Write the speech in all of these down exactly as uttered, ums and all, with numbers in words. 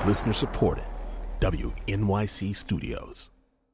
Listener supported. W N Y C Studios.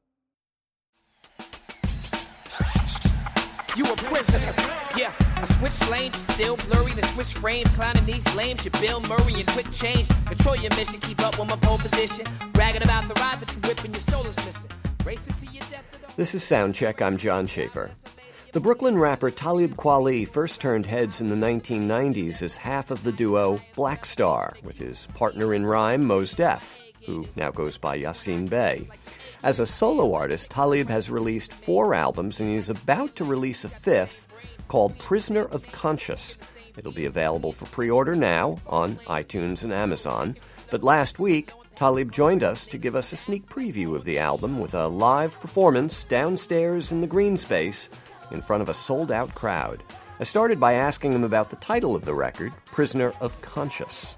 You a prisoner, yeah. I switch lanes, still blurry. The switch frame, clowning these lames. You Bill Murray and quick change. Control your mission, keep up with my pole position. Bragging about the ride that you whip and your soul is missing. Racing to your death. This is Soundcheck. I'm John Schaefer. The Brooklyn rapper Talib Kweli first turned heads in the nineteen nineties as half of the duo Black Star, with his partner in rhyme, Mos Def, who now goes by Yasin Bey. As a solo artist, Talib has released four albums, and he's about to release a fifth called Prisoner of Conscious. It'll be available for pre-order now on iTunes and Amazon. But last week, Talib joined us to give us a sneak preview of the album with a live performance downstairs in the green space in front of a sold-out crowd. I started by asking him about the title of the record, Prisoner of Conscious.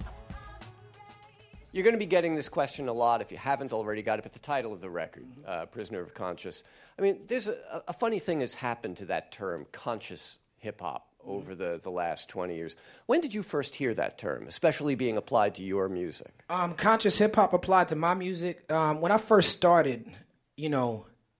You're going to be getting this question a lot if you haven't already got it, but the title of the record, uh, Prisoner of Conscious. I mean, there's a, a funny thing has happened to that term, conscious hip-hop, over the, the last twenty years. When did you first hear that term, especially being applied to your music? Um, conscious hip-hop applied to my music. Um, when I first started, you know,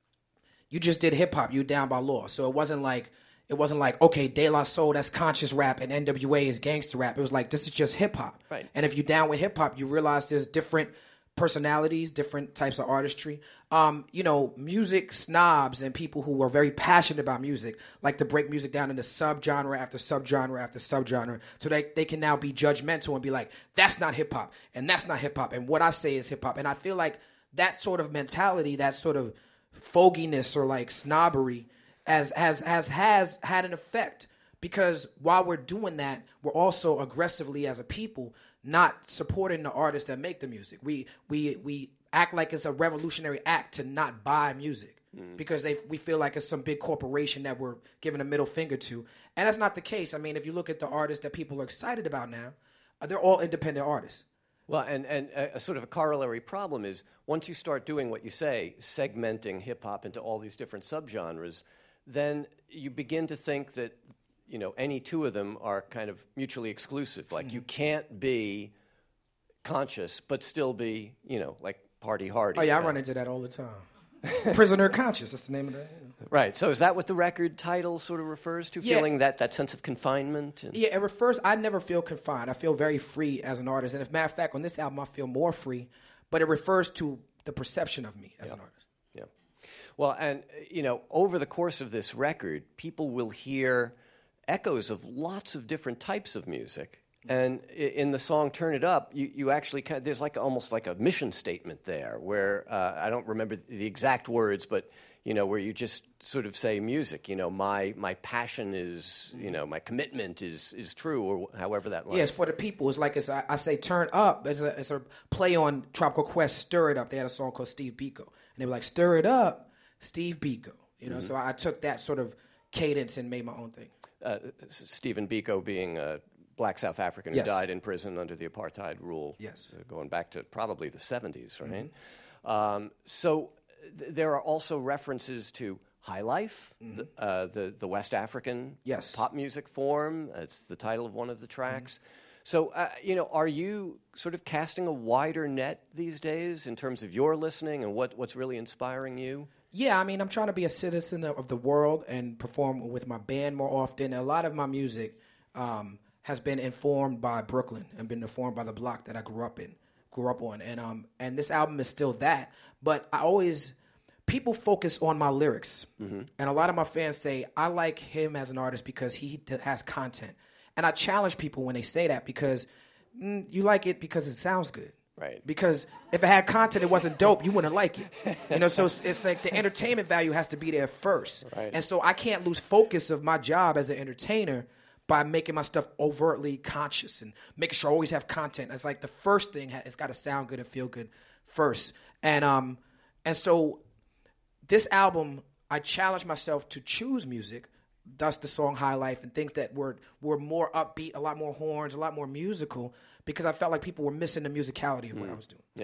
you just did hip-hop. You down by law. So it wasn't like, it wasn't like, okay, De La Soul, that's conscious rap, and N W A is gangster rap. It was like, this is just hip-hop. Right. And if you're down with hip-hop, you realize there's different personalities, different types of artistry. Um, you know, music snobs and people who are very passionate about music like to break music down into subgenre after subgenre after subgenre, so they, they can now be judgmental and be like, that's not hip-hop, and that's not hip-hop, and what I say is hip-hop. And I feel like that sort of mentality, that sort of foginess or like snobbery has has has has had an effect, because while we're doing that, we're also aggressively as a people not supporting the artists that make the music. We we we act like it's a revolutionary act to not buy music mm. because they we feel like it's some big corporation that we're giving a middle finger to, and that's not the case. I mean, if you look at the artists that people are excited about now, uh, they're all independent artists. Well, and, and a, a sort of a corollary problem is once you start doing what you say, segmenting hip-hop into all these different subgenres, then you begin to think that, you know, any two of them are kind of mutually exclusive. Like, mm-hmm. you can't be conscious but still be, you know, like party hardy. Oh, yeah, I know? run into that all the time. Prisoner of Conscious, that's the name of that. You know. Right. So is that what the record title sort of refers to? Yeah. Feeling that, that sense of confinement? And yeah, it refers, I never feel confined. I feel very free as an artist. And as a matter of fact, on this album, I feel more free. But it refers to the perception of me as yeah. an artist. Yeah. Well, and, you know, over the course of this record, people will hear echoes of lots of different types of music. And in the song "Turn It Up," you, you actually kind of, there's like almost like a mission statement there, where uh, I don't remember the exact words, but you know, where you just sort of say music. You know, my my passion is, you know, my commitment is is true, or however that line. Yeah, it's for the people. It's like it's, I, I say "Turn Up." It's a, it's a play on Tropical Quest. "Stir It Up." They had a song called Steve Biko, and they were like, "Stir it up, Steve Biko." You know, mm-hmm. so I took that sort of cadence and made my own thing. Uh, Stephen Biko being a black South African who yes. died in prison under the apartheid rule, yes. uh, going back to probably the seventies, right? Mm-hmm. Um, so th- there are also references to high life, mm-hmm. the, uh, the the West African yes. pop music form. It's the title of one of the tracks. Mm-hmm. So, uh, you know, are you sort of casting a wider net these days in terms of your listening and what, what's really inspiring you? Yeah, I mean, I'm trying to be a citizen of the world and perform with my band more often. A lot of my music um, has been informed by Brooklyn and been informed by the block that I grew up in, grew up on. And um, and this album is still that. But I always, people focus on my lyrics. Mm-hmm. And a lot of my fans say, I like him as an artist because he has content. And I challenge people when they say that, because mm, you like it because it sounds good. Right. Because if it had content, it wasn't dope, you wouldn't like it. You know, so it's, it's like the entertainment value has to be there first. Right. And so I can't lose focus of my job as an entertainer by making my stuff overtly conscious and making sure I always have content. It's like the first thing, it's got to sound good and feel good first. And um, and so this album, I challenged myself to choose music, thus the song High Life, and things that were were more upbeat, a lot more horns, a lot more musical, because I felt like people were missing the musicality of what mm. I was doing. Yeah.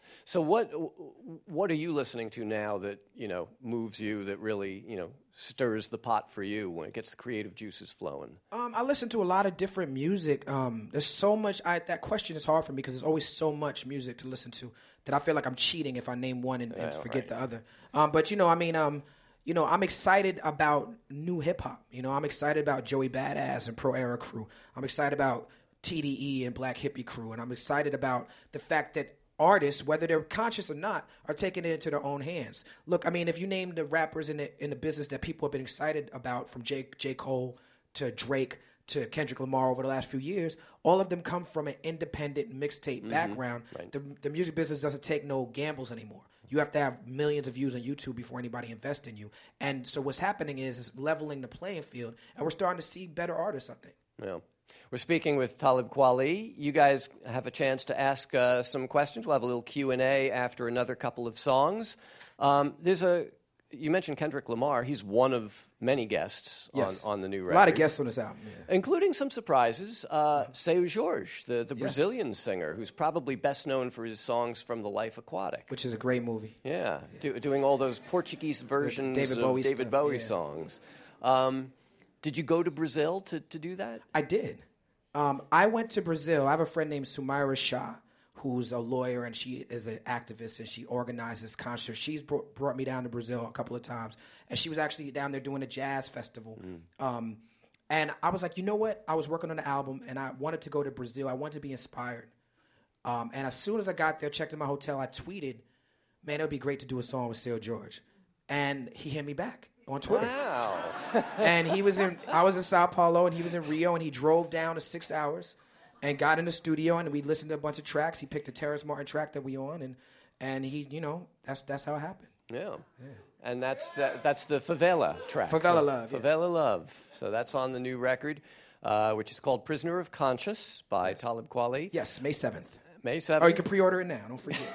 So what what are you listening to now that, you know, moves you, that really, you know, stirs the pot for you when it gets the creative juices flowing? Um, I listen to a lot of different music. Um, there's so much. I, that question is hard for me because there's always so much music to listen to that I feel like I'm cheating if I name one and, and oh, forget right. the other. Um, but you know, I mean, um, you know, I'm excited about new hip hop. You know, I'm excited about Joey Badass and Pro Era Crew. I'm excited about T D E and Black Hippie Crew, and I'm excited about the fact that artists, whether they're conscious or not, are taking it into their own hands. Look, I mean, if you name the rappers in the in the business that people have been excited about, from J. J. Cole to Drake to Kendrick Lamar over the last few years, all of them come from an independent mixtape mm-hmm. background. Right. The, the music business doesn't take no gambles anymore. You have to have millions of views on YouTube before anybody invests in you. And so what's happening is, is leveling the playing field, and we're starting to see better artists, I think. Yeah. We're speaking with Talib Kweli. You guys have a chance to ask uh, some questions. We'll have a little Q and A after another couple of songs. Um, there's a you mentioned Kendrick Lamar. He's one of many guests yes. on, on the new record. A lot of guests on this album, yeah. Including some surprises. Uh, Seu Jorge, the, the yes. Brazilian singer, who's probably best known for his songs from The Life Aquatic. Which is a great movie. Yeah, yeah. Do, doing all those Portuguese versions David of Bowie David stuff. Bowie yeah. songs. Um, did you go to Brazil to, to do that? I did. Um, I went to Brazil. I have a friend named Sumaira Shah, who's a lawyer, and she is an activist, and she organizes concerts. She's brought, brought me down to Brazil a couple of times, and she was actually down there doing a jazz festival. Mm. Um, and I was like, you know what? I was working on the album, and I wanted to go to Brazil. I wanted to be inspired. Um, and as soon as I got there, checked in my hotel, I tweeted, man, it would be great to do a song with Seu Jorge. And he hit me back on Twitter. Wow. And he was in, I was in Sao Paulo, and he was in Rio, and he drove down to six hours and got in the studio, and we listened to a bunch of tracks. He picked a Terrace Martin track that we on, and and he, you know, that's that's how it happened. Yeah. yeah. And that's that, that's the Favela track. Favela Love, Favela yes. Love. So that's on the new record, uh, which is called Prisoner of Conscience by yes. Talib Kweli. Yes, May seventh. May seventh. Or you can pre-order it now, don't forget.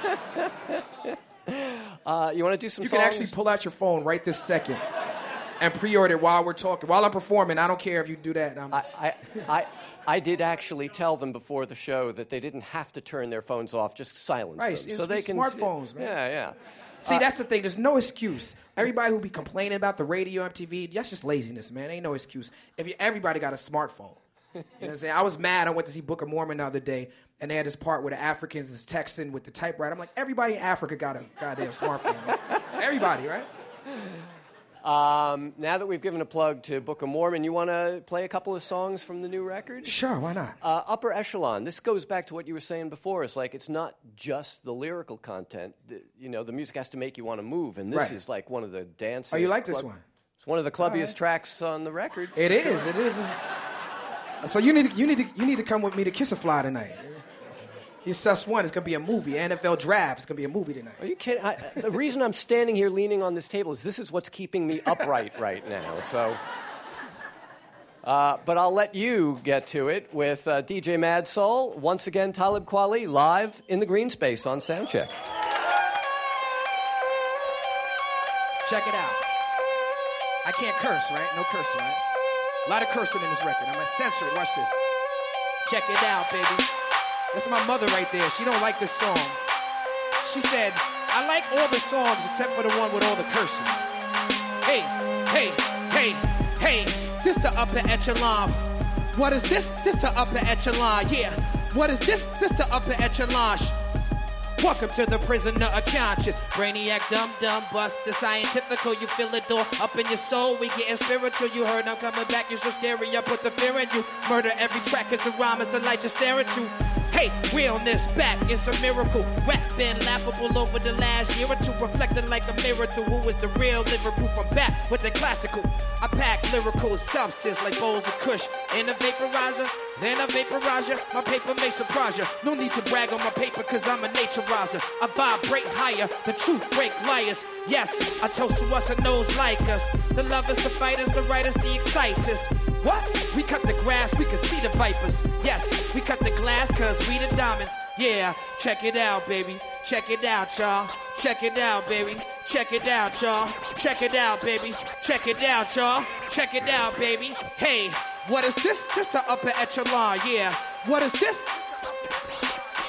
uh, you want to do some You songs? can actually pull out your phone right this second and pre-order it while we're talking. While I'm performing, I don't care if you do that. I'm I, I, I, I did actually tell them before the show that they didn't have to turn their phones off, just silence right, them. It's, so they it's can smartphones, man. Yeah, yeah. See, uh, that's the thing. There's no excuse. Everybody who be complaining about the radio, M T V, that's just laziness, man. Ain't no excuse. If you, everybody got a smartphone. You know what I'm saying? I was mad. I went to see Book of Mormon the other day, and they had this part where the Africans is texting with the typewriter. I'm like, everybody in Africa got a goddamn smartphone. Everybody, right? Um, now that we've given a plug to Book of Mormon, you want to play a couple of songs from the new record? Sure, why not? Uh, Upper Echelon. This goes back to what you were saying before. It's like it's not just the lyrical content. The, you know, the music has to make you want to move, and this right. is like one of the dances. Oh, you like this club- one? It's one of the clubbiest right. tracks on the record. It is. Sure. It is. So you need to, you need to you need to come with me to Kiss a Fly tonight. You sus one. It's gonna be a movie. N F L draft. It's gonna be a movie tonight. Are you kidding? I, the reason I'm standing here leaning on this table is this is what's keeping me upright right now. So, uh, but I'll let you get to it with uh, D J Mad Soul. Once again, Talib Kweli live in the green space on Soundcheck. Check it out. I can't curse, right? No cursing, right? A lot of cursing in this record. I'm gonna censor it. Watch this. Check it out, baby. That's my mother right there. She don't like this song. She said, I like all the songs except for the one with all the cursing. Hey, hey, hey, hey, this the upper echelon. What is this? This the upper echelon, yeah. What is this? This the upper echelon. Welcome to the prisoner of conscience. Brainiac, dumb, dumb, bust the scientifical. You feel it all up in your soul. We getting spiritual. You heard I'm coming back. You're so scary. I put the fear in you. Murder every track. Cause the rhyme is the light you're staring to. Hey, realness back. It's a miracle. Rap been laughable over the last year or two. Reflecting like a mirror through who is the real Liverpool. From back with the classical. I pack lyrical substance like bowls of kush. In a vaporizer, then a vaporizer. My paper may surprise you. No need to brag on my paper cause I'm a naturizer. I vibrate higher, the truth break liars. Yes, I toast to us and those like us. The lovers, the fighters, the writers, the exciters. What? We cut the grass, we can see the vipers. Yes, we cut the glass cause we the diamonds. Yeah, check it out, baby. Check it out, y'all. Check it out, baby. Check it out, y'all. Check it out, baby. Check it out, y'all. Check it out, baby. Hey, what is this? This the upper echelon, yeah. What is this?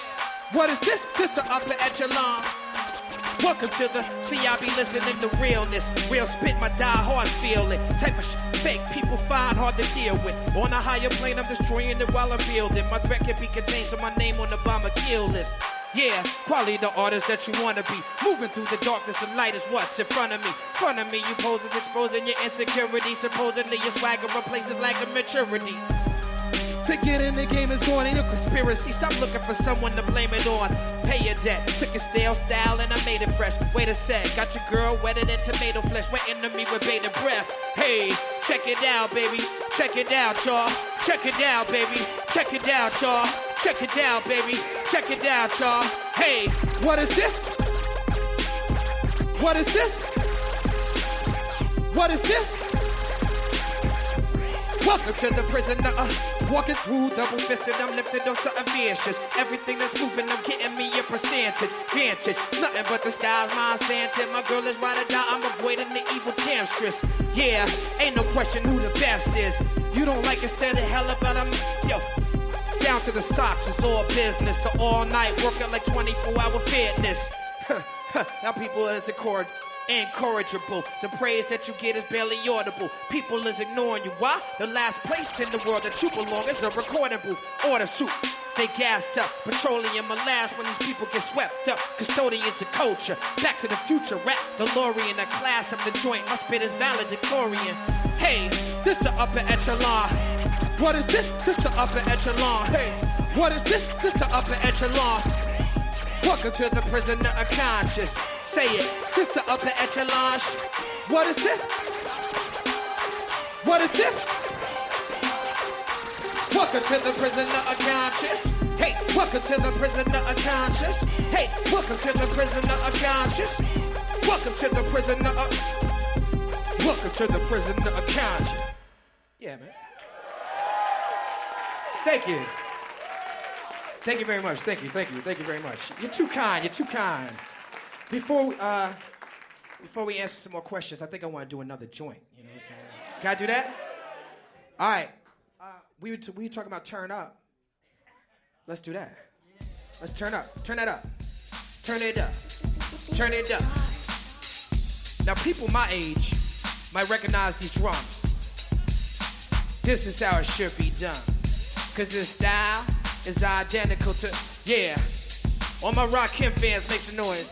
What is this? This the upper echelon. Welcome to the, see I be listening to realness. Real spit, my die hard feel it. Type of sh- fake people find hard to deal with. On a higher plane, I'm destroying it while I'm building. My threat can be contained, so my name on the bomber kill list. Yeah, quality the artist that you wanna be. Moving through the darkness, the light is what's in front of me. Front of me, you poses exposing your insecurity. Supposedly your swagger replaces lack of maturity. To get in the game is going, ain't no conspiracy. Stop looking for someone to blame it on. Pay your debt, took your stale style and I made it fresh. Wait a sec, got your girl wetter than tomato flesh. Waiting to me with bated breath. Hey, check it out, baby. Check it out, y'all. Check it out, baby. Check it out, y'all. Check it out, baby. Check it out, y'all. Hey, what is this? What is this? What is this? Welcome to the prisoner, uh, walking through double-fisted, I'm lifted on something vicious. Everything that's moving, I'm getting me a percentage, vantage. Nothing but the sky's my Santa. My girl is ride or die, I'm avoiding the evil temptress. Yeah, ain't no question who the best is. You don't like it, stand the hell up, but I'm, yo. Down to the socks, it's all business. The all night working like twenty-four hour fitness. Now people is a chord. Incorrigible. The praise that you get is barely audible. People is ignoring you. Why? The last place in the world that you belong is a recording booth. Order shoot. They gassed up. Petroleum will last when these people get swept up. Custodians of culture. Back to the future. Rap. DeLorean, the class of the joint. My spit is valedictorian. Hey, this the upper echelon. What is this? This the upper echelon. Hey, what is this? This the upper echelon. Welcome to the prisoner of conscience. Say it, this the upper echelon. What is this? What is this? Welcome to the prisoner of conscience. Hey, welcome to the prisoner of conscience. Hey, welcome to the prisoner of conscience. Welcome to the prisoner of... Welcome to the prisoner of conscience. Yeah, man. Thank you. Thank you very much. Thank you. Thank you. Thank you very much. You're too kind. You're too kind. Before we, uh, before we answer some more questions, I think I want to do another joint. You know what I'm saying? Can I do that? All right. Uh, we were t- we were talking about turn up. Let's do that. Let's turn up. Turn that up. Turn it up. Turn it up. Now, people my age might recognize these drums. This is how it should be done. Cause this style is identical to, yeah. All my Rakim fans, make some noise.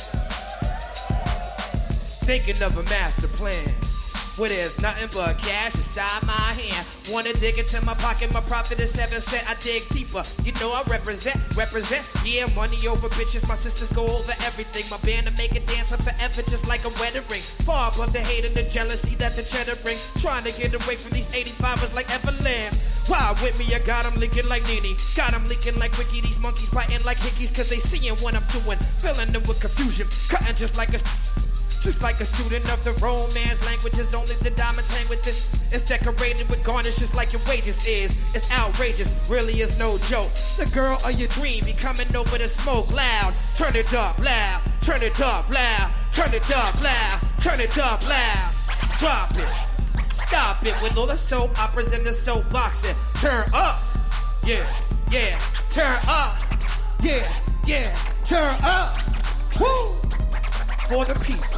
Thinking of a master plan where there's nothing but cash inside my hand. Wanna dig into my pocket, my profit is seven cent. I dig deeper, you know I represent, represent. Yeah, money over bitches, my sisters go over everything. My band to make it dance forever just like a wedding ring. Far above the hate and the jealousy that the cheddar bring. Trying to get away from these eighty-fivers like Everland. Ride with me, I got them leaking like Nene. Got them leaking like Ricky, these monkeys biting like hickeys. Cause they seeing what I'm doing, filling them with confusion. Cutting just like a... Just like a student of the romance languages, only the diamonds hang with this. It's decorated with garnishes like your wages is. It's outrageous, really is no joke. The girl of your dream be coming over to smoke loud. Turn it up loud, turn it up loud, turn it up loud, turn it up loud. Drop it, stop it with all the soap operas and the soap boxing. Turn up, yeah, yeah, turn up, yeah, yeah, turn up. Woo! For the people.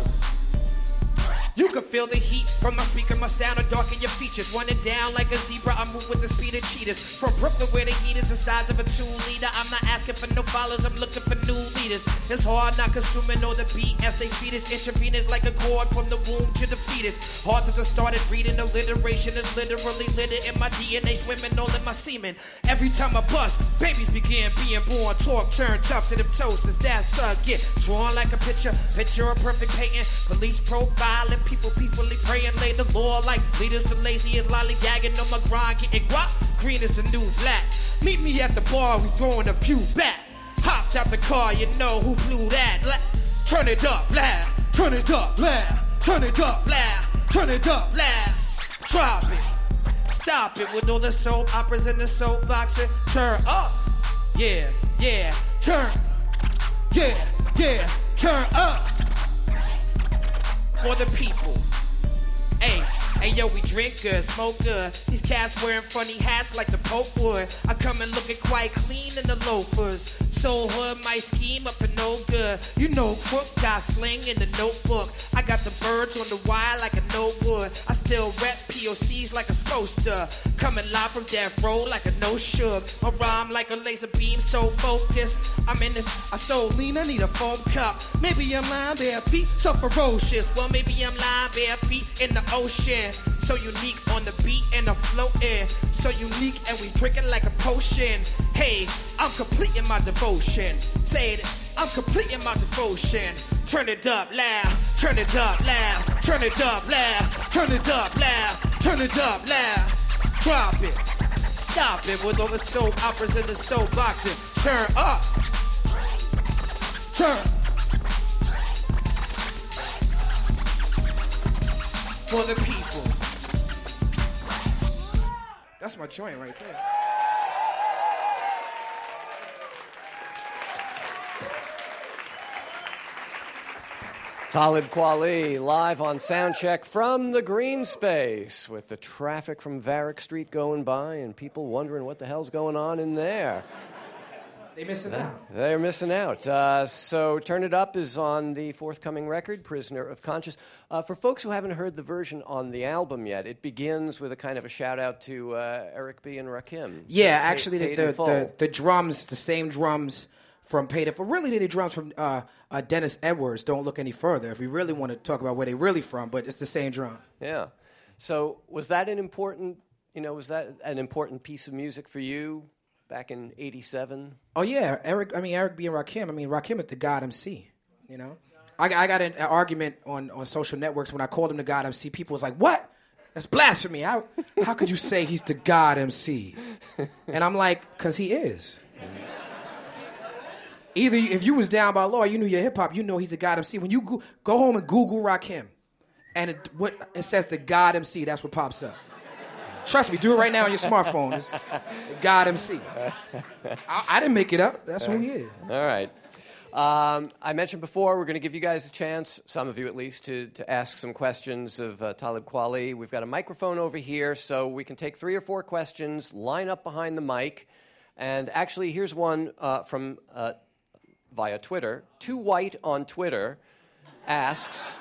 You can feel the heat from my speaker, my sound will darken your features. Running down like a zebra, I move with the speed of cheetahs. From Brooklyn where the heat is the size of a two liter. I'm not asking for no followers, I'm looking for new leaders. It's hard not consuming all the beat as they feed us. Intravenous like a cord from the womb to the fetus. Hard since I started reading, alliteration is literally littered in my D N A, swimming all in my semen. Every time I bust, babies begin being born. Talk, turn tough to them toasters, that's a get drawn like a picture. Picture a perfect painting, police profiling. People peacefully praying, lay the law like leaders to lazy as lollygagging on my grind, getting guap. Green is the new black. Meet me at the bar, we throwing a few back. Hopped out the car, you know who blew that. La- turn it up loud, turn it up loud, turn it up loud, turn it up loud. Drop it, stop it with all the soap operas and the soap boxing. Turn up, yeah, yeah, turn, yeah, yeah, turn up. For the people. Hey, hey yo, we drink good, smoke good. These cats wearing funny hats like the Pope would. I come in looking quite clean in the loafers. so hood, my scheme up for no good. You know, crook got sling in the notebook. I got the birds on the wire like a no wood. I still rep P O Cs like I'm supposed to. Coming live from death row like a no shook. I rhyme like a laser beam, so focused. I'm in this, I so lean, I need a foam cup. Maybe I'm lying bare feet, so ferocious. Well, maybe I'm lying bare feet in the ocean. So unique on the beat and I'm floating. So unique and we drinking like a potion. Hey, I'm completing my devotion. Say it, I'm completing my devotion. Turn it up loud, turn it up loud, turn it up loud, turn it up loud, turn it up loud. Drop it, stop it with all the soap operas and the soap boxing. Turn up, turn. For the people. That's my joint right there. Talib Kweli live on Soundcheck from the Green Space with the traffic from Varick Street going by and people wondering what the hell's going on in there. They missing out. They're missing out. Uh, so Turn It Up is on the forthcoming record, Prisoner of Conscience. Uh, for folks who haven't heard the version on the album yet, it begins with a kind of a shout-out to uh, Eric B. and Rakim. Yeah, Paid- actually, the, Paid in the, Full. the, the drums, the same drums from Paid in Full. Really, they're the drums from uh, uh, Dennis Edwards. Don't look any further if we really want to talk about where they're really from, but it's the same drum. Yeah. So was that an important, you know, was that an important piece of music for you back in eighty-seven? Oh, yeah. Eric, I mean, Eric B. and Rakim. I mean, Rakim is the God M C, you know? I, I got an, an argument on, on social networks when I called him the God M C. People was like, what? That's blasphemy. How, how could you say he's the God M C? And I'm like, because he is. Either if you was down by law, you knew your hip-hop, you know he's the God M C. When you go, go home and Google Rakim, and it, what, it says the God M C, that's what pops up. Trust me, do it right now on your smartphone. It's the God M C. I, I didn't make it up. That's who he is. All right. Um, I mentioned before we're going to give you guys a chance, some of you at least, to, to ask some questions of uh, Talib Kweli. We've got a microphone over here, so we can take three or four questions, line up behind the mic. And actually, here's one uh, from uh, via Twitter. Too White on Twitter asks,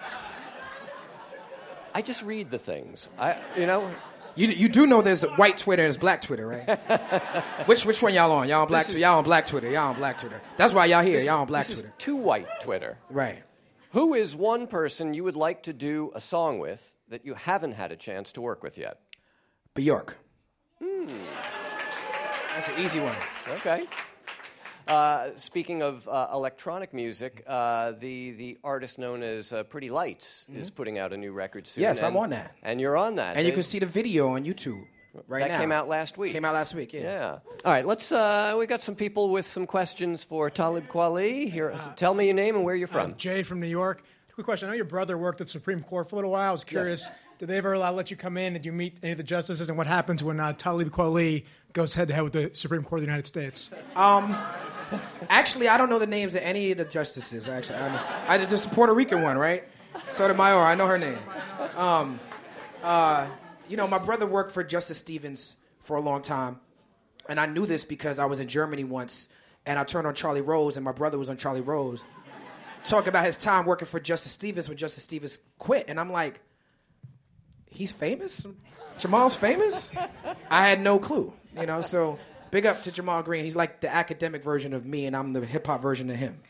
I just read the things. I, you know... You you do know there's a white Twitter and there's black Twitter, right? which which one y'all on? Y'all on black Twitter? Y'all on black Twitter. Y'all on black Twitter. That's why y'all here. This, y'all on black this Twitter. Is Too White Twitter. Right. Who is one person you would like to do a song with that you haven't had a chance to work with yet? Bjork. Hmm. That's an easy one. Okay. Uh, speaking of uh, electronic music, uh, the the artist known as uh, Pretty Lights mm-hmm. is putting out a new record soon. Yes, and, I'm on that. And you're on that. And you can see the video on YouTube right that now. That came out last week. Came out last week, yeah. Yeah. All right, let's. Uh, we got some people with some questions for Talib Kweli. Here, uh, tell me your name and where you're from. I'm Jay from New York. Quick question. I know your brother worked at Supreme Court for a little while. I was curious, yes. Did they ever allow, let you come in? Did you meet any of the justices? And what happens when uh, Talib Kweli goes head-to-head with the Supreme Court of the United States? Um... Actually, I don't know the names of any of the justices. Actually, I, I just the Puerto Rican one, right? Sotomayor, I know her name. Um, uh, you know, my brother worked for Justice Stevens for a long time, and I knew this because I was in Germany once, and I turned on Charlie Rose, and my brother was on Charlie Rose, talking about his time working for Justice Stevens when Justice Stevens quit, and I'm like, he's famous? Jamal's famous? I had no clue, you know, so... Big up to Jamal Green. He's like the academic version of me, and I'm the hip-hop version of him.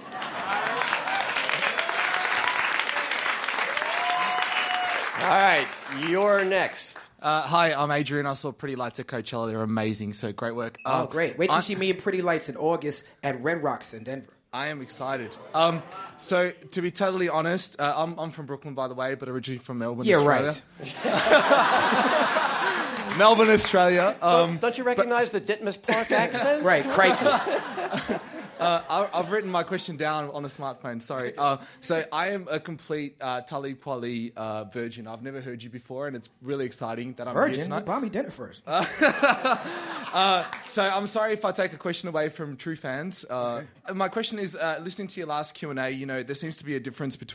All right, you're next. Uh, hi, I'm Adrian. I saw Pretty Lights at Coachella. They're amazing, so great work. Oh, um, great. Wait till you I- see me in Pretty Lights in August at Red Rocks in Denver. I am excited. Um, so, to be totally honest, uh, I'm, I'm from Brooklyn, by the way, but originally from Melbourne, Yeah, Australia. right. Melbourne, Australia. Um, don't, don't you recognize the Ditmas Park accent? Right, crikey. Uh, I, I've written my question down on the smartphone, sorry. Uh, so I am a complete uh, Talib Kweli uh, virgin. I've never heard you before, and it's really exciting that I'm virgin? here tonight. Virgin? Buy me dinner first. uh, so I'm sorry if I take a question away from true fans. Uh, okay. My question is, uh, listening to your last Q and A, you know, there seems to be a difference between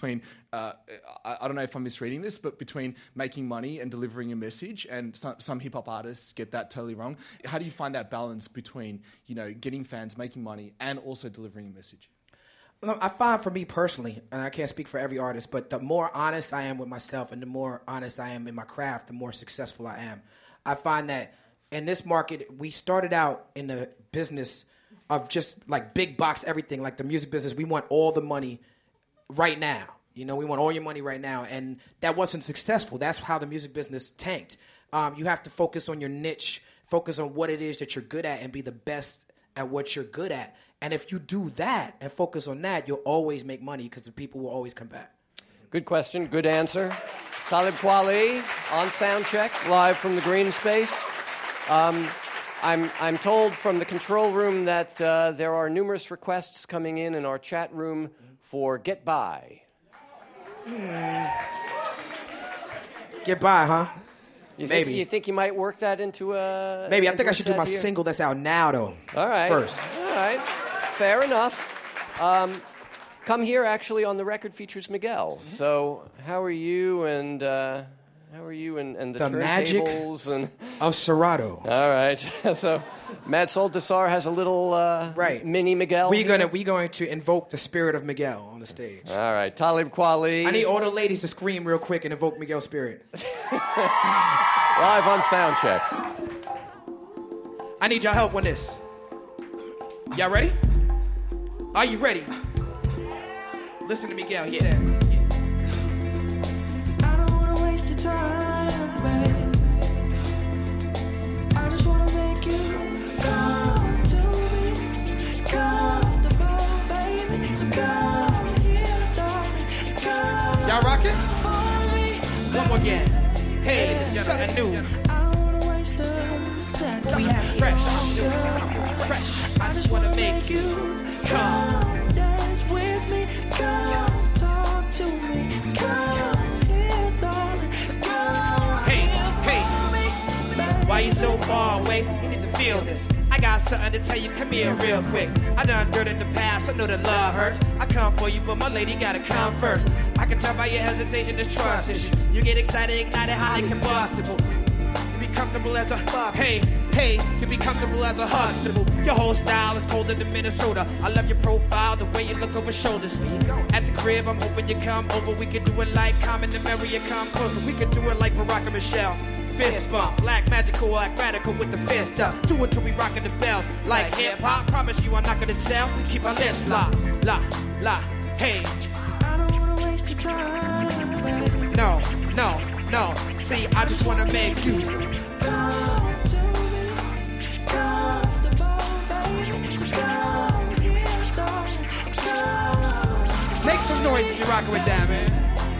uh, I, I don't know if I'm misreading this, but between making money and delivering a message, and some, some hip hop artists get that totally wrong. How do you find that balance between, you know, getting fans, making money, and also delivering a message? I find for me personally, and I can't speak for every artist, but the more honest I am with myself and the more honest I am in my craft, the more successful I am. I find that in this market, we started out in the business of just like big box everything, like the music business. We want all the money right now. You know, we want all your money right now. And that wasn't successful. That's how the music business tanked. Um, you have to focus on your niche, focus on what it is that you're good at, and be the best at what you're good at. And if you do that and focus on that, you'll always make money because the people will always come back. Good question. Good answer. Talib Kweli on Soundcheck, live from the green space. Um, I'm, I'm told from the control room that uh, there are numerous requests coming in in our chat room for Get By. Mm. Get By, huh? You think, Maybe. You think you might work that into a... Maybe. I think I should do my here? single that's out now, though. All right. First. All right. Fair enough. Um, come here, actually, on the record features Miguel. Mm-hmm. So how are you and... Uh, How are you and, and the, the magic and of Serato? All right. So, Mad Soul Desar has a little uh, right. mini Miguel. We're gonna we going to invoke the spirit of Miguel on the stage. All right, Talib Kweli. I need all the ladies to scream real quick and invoke Miguel's spirit. Live on Soundcheck. I need y'all help on this. Y'all ready? Are you ready? Listen to Miguel. He yeah. said. Time, babe. I just wanna make you come to me, comfortable, baby. So come here, darling. Come Y'all rockin'? for me. One more again. Hey, ladies and gentlemen, new. I don't wanna waste a second. Something fresh. Something fresh. I just wanna make you come. Come dance with me. Come talk to me. Come. Why you so far away? You need to feel this. I got something to tell you, come here real quick. I done dirt in the past, I know that love hurts. I come for you, but my lady gotta come first. I can tell by your hesitation, this trust issue. You get excited, ignited, highly combustible. You be comfortable as a, hey, hey, you be comfortable as a Huxtable. Your whole style is colder than Minnesota. I love your profile, the way you look over shoulders. At the crib, I'm hoping you come over. We can do it like Common and Mary, you come closer. We can do it like Barack and Michelle. Fist bump, black magical, like radical with the fist up. Do it till we rockin' the bells, like hip hop. Promise you I'm not gonna tell. Keep our lips locked, lock, lock. Hey. I don't wanna waste your time, baby. No, no, no. See, I just wanna make you come to me, comfortable, baby. So come here, darling. Come. Make some noise if you're rockin' with that, man.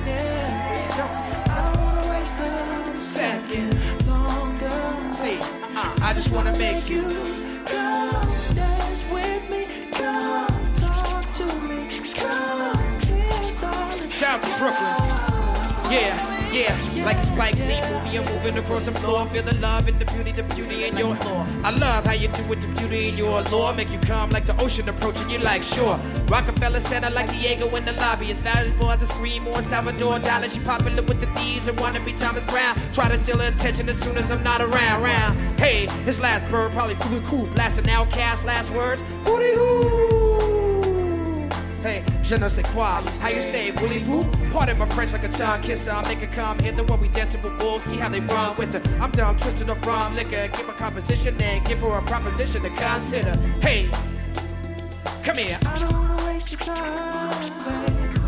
Second longer. See, uh, I just wanna make you come dance with me, come talk to me, come here, darling. Shout out to Brooklyn. Yeah. Yeah, like a Spike Lee movie, I'm moving across the floor. Feel the love and the beauty, the beauty in your floor. I love how you do with the beauty in your allure. Make you come like the ocean approaching you like sure. Rockefeller Center like Diego in the lobby. As valuable as a scream or Salvador Dali. She popular with the thieves and wanna be Thomas Crown. Try to steal her attention as soon as I'm not around. Round. Hey, his last bird probably flew cool. Blasting Outcast last words. Hootie hoo. Hey, je ne sais quoi. How you say, voulez-vous? Pardon my French like a tongue kisser. I'll make her come hither when we dance with wolves. See how they run with her. I'm dumb, twisted up rum liquor. Give her composition and give her a proposition to consider. Hey, come here. I don't wanna waste your time, baby.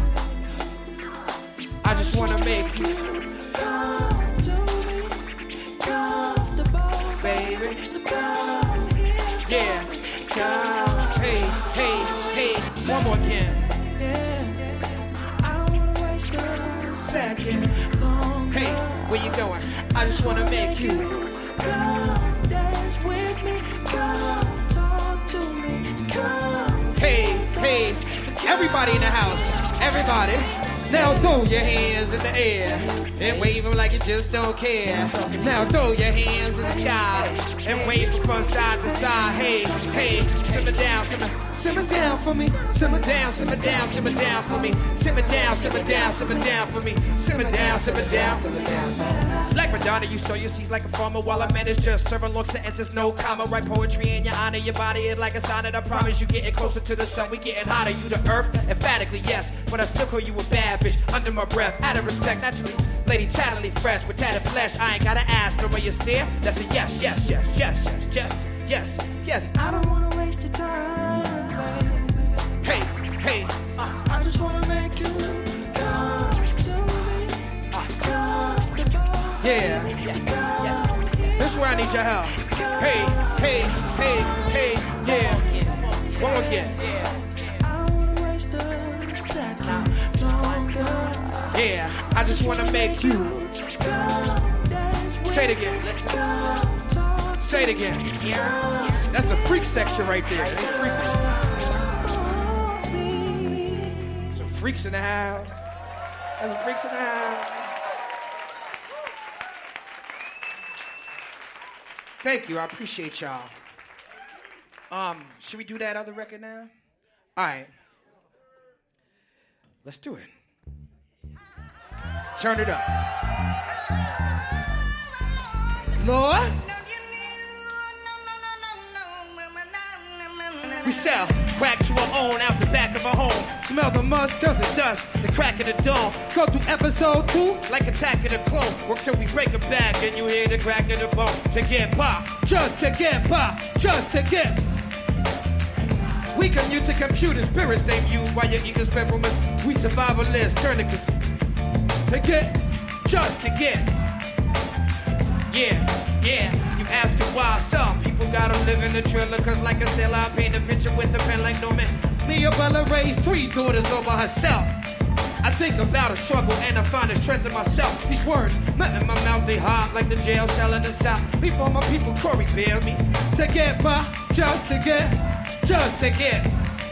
I just wanna make you come to me, comfortable, baby. So come here, yeah, come. Hey, hey, hey. One more again. Yeah, I don't wanna waste a second longer. Hey, where you going? I just wanna make you come dance with me, come talk to me, come. Hey, hey, everybody in the house, everybody. Now throw your hands in the air and wave them like you just don't care. Now throw your hands in the sky and wave from side to side. Hey, hey, simmer down, simmer, simmer down for me. Simmer down, simmer down, simmer down for me. Simmer down, simmer down, simmer down for me. Simmer down, simmer down, simmer down. Like Madonna, you sow your seeds like a farmer while I manage just serving long sentences, no comma. Write poetry in your honor, your body is like a sonnet. I promise you getting closer to the sun, we getting hotter. You the earth, emphatically yes, but I still call you a bad bitch under my breath. Out of respect, naturally, lady chattily fresh with tatted flesh. I ain't gotta ask, the way you stare, that's a yes, yes, yes, yes, yes, yes, yes, yes. I don't wanna waste your time, baby. Hey, hey, uh, I just wanna make you come to me, uh, comfortable. Yeah, yes, yes. This is where I need your help. Hey, hey, hey, hey, yeah. One more again. I don't wanna waste a second longer. Yeah, I just wanna make you. Say it again. Say it again. That's the freak section right there. Some freaks in the house. There's some freaks in the house. Thank you. I appreciate y'all. Um, should we do that other record now? All right. Let's do it. Turn it up. Lord. We sell crack to our own out the back of our home. Smell the musk of the dust, the crack of the dawn. Go through episode two like Attack of the Clone. Work till we break it back and you hear the crack of the bone. To get by, just to get by, just to get. We commute to computer spirits they view while your ego's peppermints. We survivalists, tourniquets. To get, just to get. Yeah, yeah. You asking why some people gotta live in the trailer. Cause like I said, I paint a picture with a pen like Norman. Leah Bella raised three daughters all by herself. I think about a struggle and I find the strength in myself. These words, met in my mouth, they hot like the jail cell in the south. Before my people, Corey bailed me. To get by, just to get, just to get.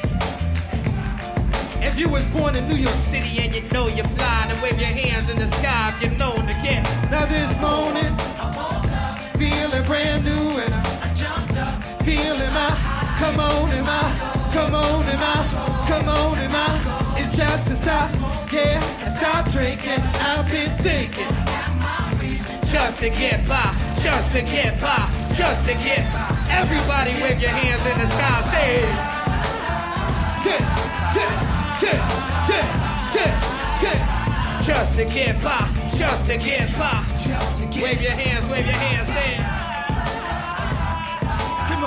If you was born in New York City and you know you're flying, and wave your hands in the sky if you're known to get. Now this morning, I woke up feeling brand new and I jumped up, feeling my, come on and my, come on and my, come on and my. It's just to stop, yeah, and stop drinking. I've been thinking, just to get by, just to get by, just to get by. Everybody wave your hands in the sky, say, get, get. Get, get, get, get. Just to get by, just to get by. Wave your hands, wave your hands, say it. Come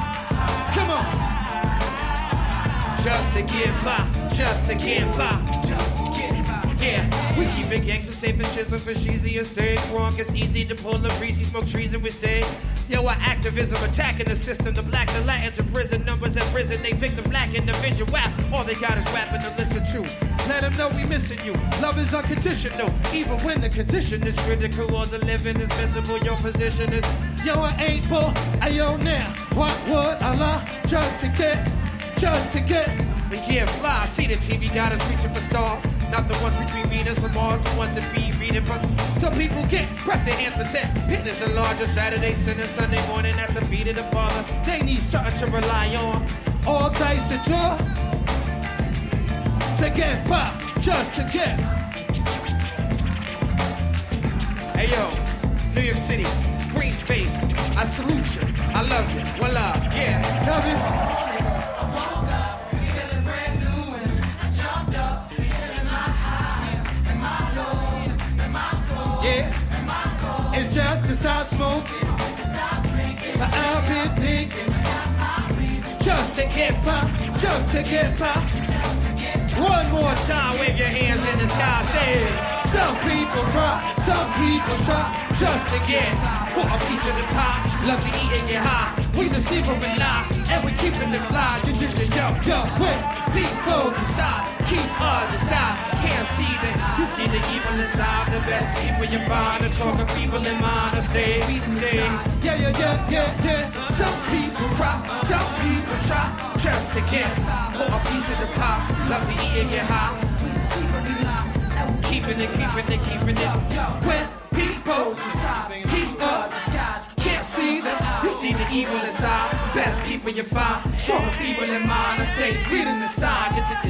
on, come on. Just to get by, just to get by. Yeah, we keep it gangsta, safe and shizzle for cheesy and stay wrong. It's easy to pull the breezy, smoke trees and we stay. Yo, our activism attacking the system. The blacks and Latins in prison, numbers in prison. They victim black in division. Wow, all they got is rapping to listen to. Let them know we missing you. Love is unconditional, even when the condition is critical or the living is visible. Your position is, yo, I ain't bull. Ayo, now, what would Allah just to get, just to get? We can't fly. See the T V got us reaching for stars. Not the ones between Venus and Mars, the ones that be reading from. Some people get press their hands protect. Fitness and larger Saturday, Sunday, Sunday morning at the feet of the Father. They need something to rely on. All dice to draw. To get by, just to get. Hey yo, New York City, green space. I salute you. I love you. One love. Yeah. Now this. Yeah, it's just to stop smoking. I've been thinking, just to get by, just to get by. One more time, wave your hands in the sky, say it. Some people cry, some people try, just to get for a piece of the pie. Love to eat and get high. We the secret and lie, and we keeping it fly. You do the yo, yo, when people decide, keep our disguise. Can't see that, you see the evil inside. The best people you find, the talk of evil in mind. Stay, stay, yeah, yeah, yeah, yeah, yeah. Some people cry, some people try, just to get for a piece of the pie. Love to eat and get high. We the secret and lie, and we keeping it, keeping it, keeping it. When people decide, keep our disguise. Can't see that, you see evil inside. Best people you find. Stronger people in mind. I stay greeting the sign.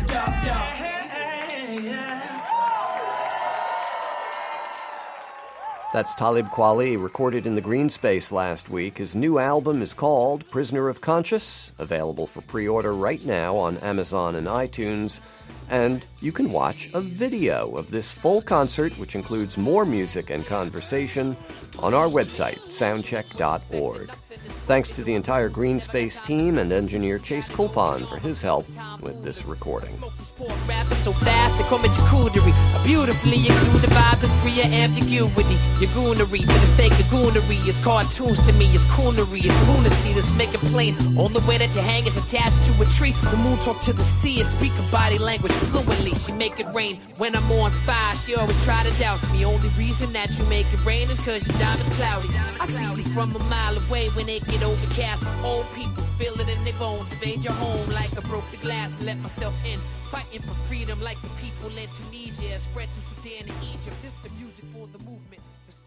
That's Talib Kweli, recorded in the Green Space last week. His new album is called Prisoner of Conscious, available for pre-order right now on Amazon and iTunes. And you can watch a video of this full concert, which includes more music and conversation, on our website, soundcheck dot org. Thanks to the entire Green Space team and engineer Chase Kulpon for his help with this recording. So fast, they come into coonery. I beautifully exude the vibe that's free of ambiguity. Your goonery, for the sake of goonery, is cartoons to me, is coonery, is lunacy. Let's make it plain. On the way that you hang is attached to a tree. The moon talk to the sea and speak a body language fluently. She make it rain when I'm on fire. She always try to douse me. Only reason that you make it rain is cause your diamond's cloudy. I see you from a mile away when it get overcast. Old people feel it in their bones. Invade your home like I broke the glass and let myself in. Fighting for freedom like the people in Tunisia. Spread through Sudan and Egypt. This the music for the movement.